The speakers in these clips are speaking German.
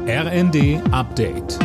RND Update.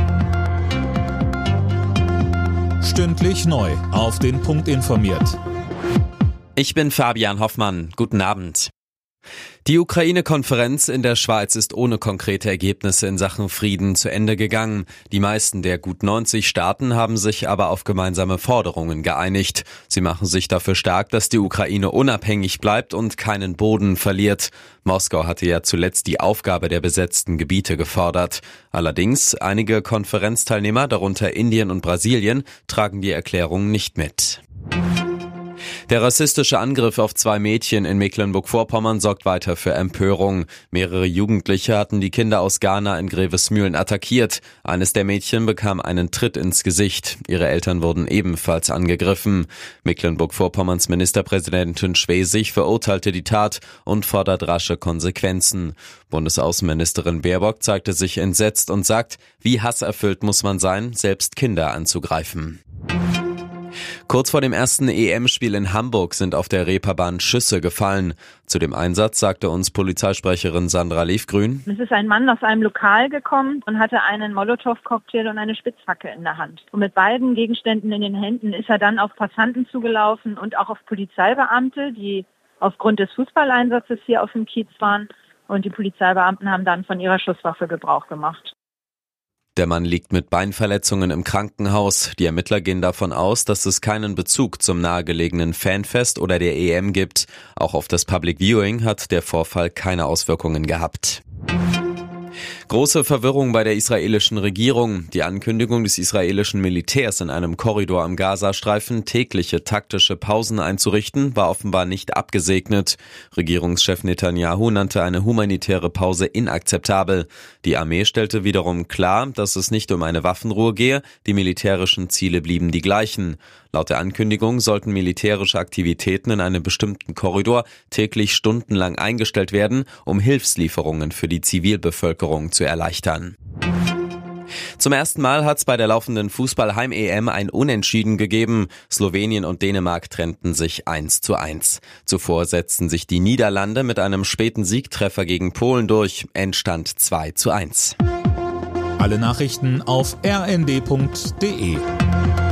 Stündlich neu auf den Punkt informiert. Ich bin Fabian Hoffmann. Guten Abend. Die Ukraine-Konferenz in der Schweiz ist ohne konkrete Ergebnisse in Sachen Frieden zu Ende gegangen. Die meisten der gut 90 Staaten haben sich aber auf gemeinsame Forderungen geeinigt. Sie machen sich dafür stark, dass die Ukraine unabhängig bleibt und keinen Boden verliert. Moskau hatte ja zuletzt die Aufgabe der besetzten Gebiete gefordert. Allerdings, einige Konferenzteilnehmer, darunter Indien und Brasilien, tragen die Erklärung nicht mit. Der rassistische Angriff auf 2 Mädchen in Mecklenburg-Vorpommern sorgt weiter für Empörung. Mehrere Jugendliche hatten die Kinder aus Ghana in Grevesmühlen attackiert. Eines der Mädchen bekam einen Tritt ins Gesicht. Ihre Eltern wurden ebenfalls angegriffen. Mecklenburg-Vorpommerns Ministerpräsidentin Schwesig verurteilte die Tat und fordert rasche Konsequenzen. Bundesaußenministerin Baerbock zeigte sich entsetzt und sagt, wie hasserfüllt muss man sein, selbst Kinder anzugreifen. Kurz vor dem ersten EM-Spiel in Hamburg sind auf der Reeperbahn Schüsse gefallen. Zu dem Einsatz sagte uns Polizeisprecherin Sandra Liefgrün: Es ist ein Mann aus einem Lokal gekommen und hatte einen Molotow-Cocktail und eine Spitzhacke in der Hand. Und mit beiden Gegenständen in den Händen ist er dann auf Passanten zugelaufen und auch auf Polizeibeamte, die aufgrund des Fußballeinsatzes hier auf dem Kiez waren. Und die Polizeibeamten haben dann von ihrer Schusswaffe Gebrauch gemacht. Der Mann liegt mit Beinverletzungen im Krankenhaus. Die Ermittler gehen davon aus, dass es keinen Bezug zum nahegelegenen Fanfest oder der EM gibt. Auch auf das Public Viewing hat der Vorfall keine Auswirkungen gehabt. Große Verwirrung bei der israelischen Regierung. Die Ankündigung des israelischen Militärs, in einem Korridor am Gazastreifen tägliche taktische Pausen einzurichten, war offenbar nicht abgesegnet. Regierungschef Netanyahu nannte eine humanitäre Pause inakzeptabel. Die Armee stellte wiederum klar, dass es nicht um eine Waffenruhe gehe, die militärischen Ziele blieben die gleichen. Laut der Ankündigung sollten militärische Aktivitäten in einem bestimmten Korridor täglich stundenlang eingestellt werden, um Hilfslieferungen für die Zivilbevölkerung zu erleichtern. Zum ersten Mal hat es bei der laufenden Fußball-Heim-EM ein Unentschieden gegeben. Slowenien und Dänemark trennten sich 1:1. Zuvor setzten sich die Niederlande mit einem späten Siegtreffer gegen Polen durch. Endstand 2:1. Alle Nachrichten auf rnd.de.